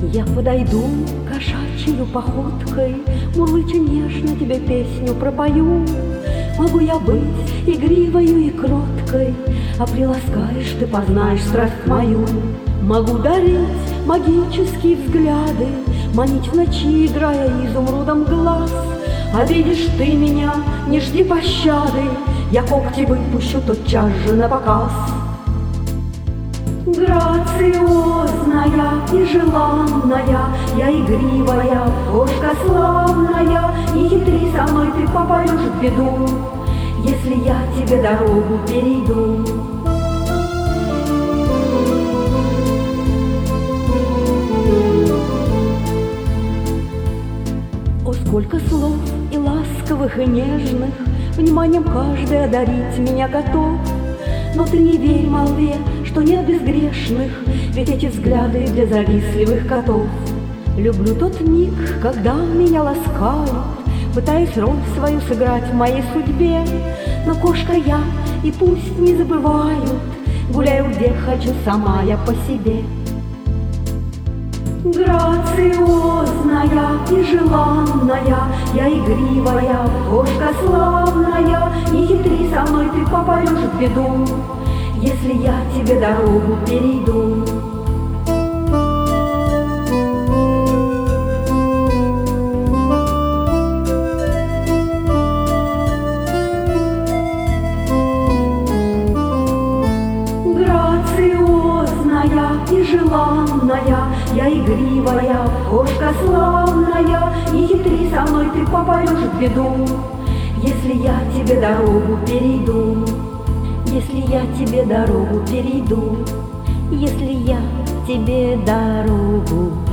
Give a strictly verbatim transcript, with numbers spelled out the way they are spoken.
Я подойду кошачьей походкой, мурлыча нежно тебе песню пропою. Могу я быть игривою и кроткой, а приласкаешь ты, познаешь страсть мою. Могу дарить магические взгляды, манить в ночи, играя изумрудом глаз. А видишь ты меня, не жди пощады, я когти выпущу тотчас же на показ. Грациозная и желанная, я игривая, кошка славная, не хитри со мной, ты попадешь в беду, если я тебе дорогу перейду. О, сколько слов и ласковых, и нежных, вниманием каждый одарить меня готов. Но ты не верь молве, что нет безгрешных, ведь эти взгляды для завистливых котов. Люблю тот миг, когда меня ласкают, пытаясь роль свою сыграть в моей судьбе. Но кошка я, и пусть не забывают, гуляю где хочу сама я по себе. Грациозная и желанная, я игривая, кошка славная, не хитри со мной, ты попадешь в беду, если я тебе дорогу перейду. И желанная, я игривая, кошка славная, не хитри со мной, ты попадешь в беду, если я тебе дорогу перейду, если я тебе дорогу перейду, если я тебе дорогу